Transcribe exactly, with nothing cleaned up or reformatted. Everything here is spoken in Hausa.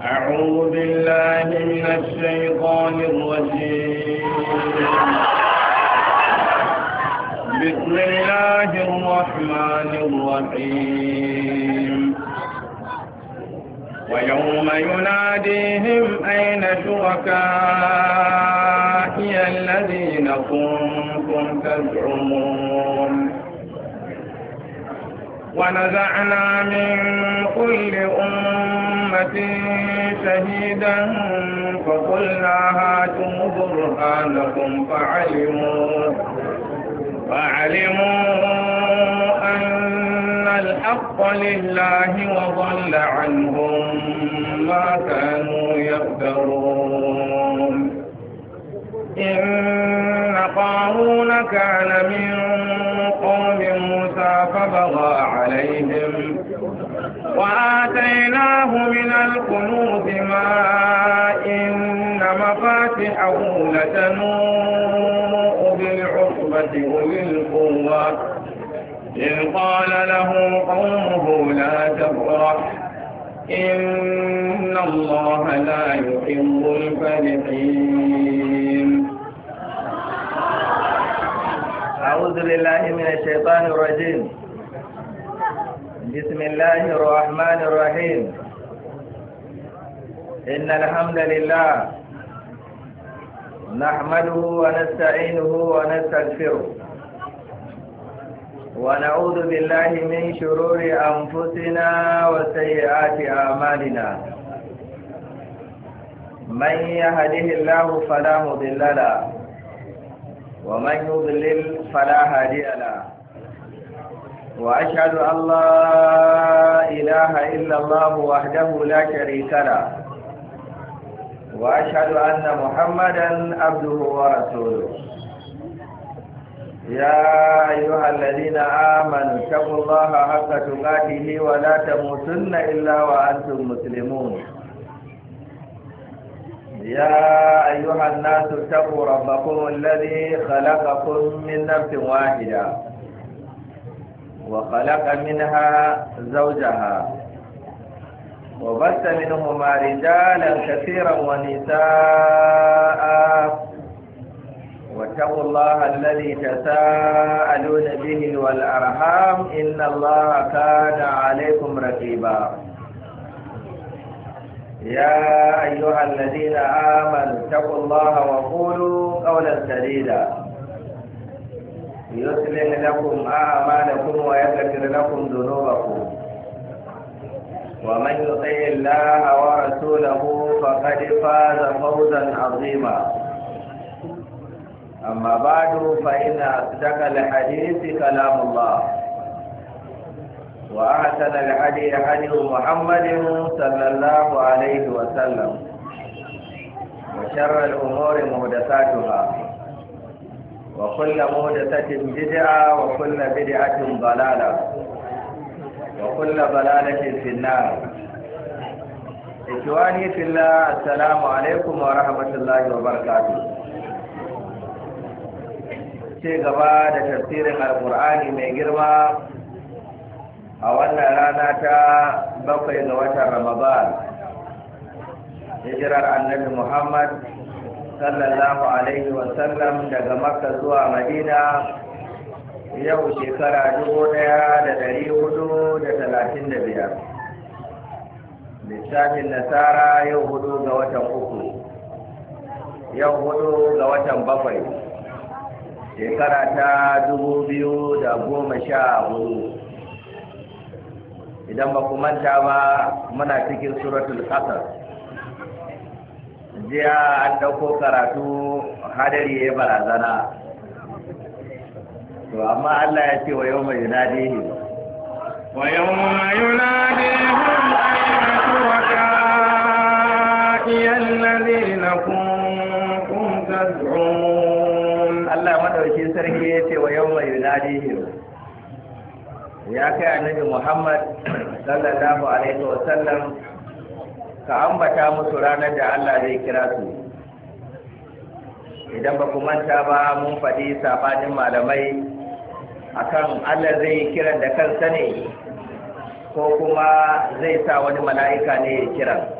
أعوذ بالله من الشيطان الرجيم. بسم الله الرحمن الرحيم. ويوم يناديهم أين شركائي الذين كنتم تزعمون ونزعنا من كل أمة شهيدا فقلنا هاتوا برهانكم فعلموا فعلموا أن الحق لله وضل عنهم ما كانوا يفترون. إن قارون كان من قوم موسى فبغى عليهم وآتيناه من الكنوز ما إن مفاتحه لتنوء بالعصبة أولي القوة إذ قال له قومه لا تفرح إن الله لا يحب الفرحين. أعوذ بالله من الشيطان الرجيم. بسم الله الرحمن الرحيم. إن الحمد لله نحمده ونستعينه ونستغفره ونعوذ بالله من شرور أنفسنا وسيئات أعمالنا. من يهده الله فلا مضل له ومن يضلل فلا هادي له. وأشهد أن لا إله إلا الله وحده لا شريك له وأشهد أن محمدا عبده ورسوله. يا أيها الذين آمنوا اتقوا الله حق تقاته ولا تموتن إلا وأنتم مسلمون. يا أيها الناس اتقوا ربكم الذي خلقكم من نفس واحدة وخلق منها زوجها وبث منهما رجالا كثيرا ونساء واتقوا الله الذي تساءلون به والأرحام إن الله كان عليكم رقيبا. يا أيها الذين آمنوا اتقوا الله وقولوا قولا سديدا يصلح لكم أعمالكم ويغفر لكم ذنوبكم ومن يطع الله ورسوله فقد فاز فوزا عظيما. أما بعد فإن أصدق الحديث كلام الله وأحسن الحديث حديث محمد صلى الله عليه وسلم وشر الأمور محدثاتها وكل محدثة بدعة وكل بدعة ضلالة وكل ضلالة في النار. إخواني في الله السلام عليكم ورحمة الله وبركاته. ci gaba da tafsirin alkur'ani mai girma a wannan rana ta bakwai ga watan ramadan hijirar annabi muhammad sallallahu alaihi wasallam daga makka zuwa madina yau shekara dubu ɗaya da ɗari hudu da talatin da biyar. lissafin nasara yau hudu ga watan uku yau hudu ga watan bakwai shekara ta dubu biyu da goma sha hudu. Idan ba ku manta ba muna cikin suratul qasas. Jiya an dauko karatu hadari ya barazana. To amma Allah ya ce wa yawma yunadihi wa yawma yunadihim ayna shuraka'i alladhina kuntum tad'un. Allah madaukin sarki ya ce wa yawma yunadihim, ya kai annabi Muhammad sallallahu alaihi wa sallam, ka ambata musu ranar da Allah zai kira su. Idan ba ku manta ba mun faɗi sabanin malamai akan Allah zai kiran da kansa ne ko kuma zai sa wani mala'ika ne ya kira.